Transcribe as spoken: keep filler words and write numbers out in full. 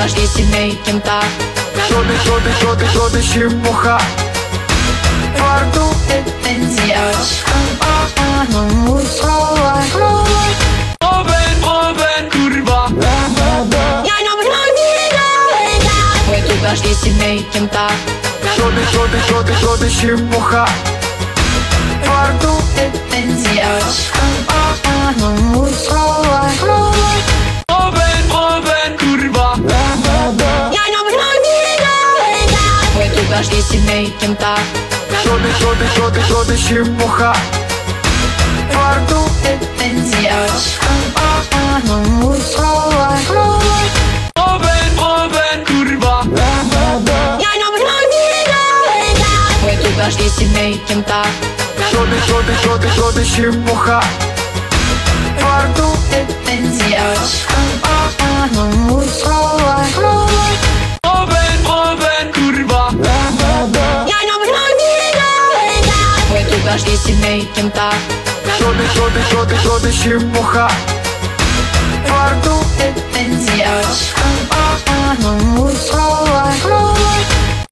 дожди сильней, чем так. Що ти, що ти, що ти, що ти, чепуха? Фарту Девочка, Обен, обен, kurwa. ой, тут дожди сильней, чем так. Що ти, що ти, що ти, що ти, чепуха? Фарту Девочка, Обен, обен, kurwa. ой, тут дожди сильней, чем так. Що ти, що ти, що ти, що ти, чепуха? Фарту Девочка, Обен, обен, kurwa. ой, тут дожди сильней, чем так. Що ти, що ти, що ти, що ти, чепуха? Фарту Девочка, Обен, обен, kurwa. ой, тут дожди сильней, чем так. Що ти, що ти, що ти, що ти, чепуха?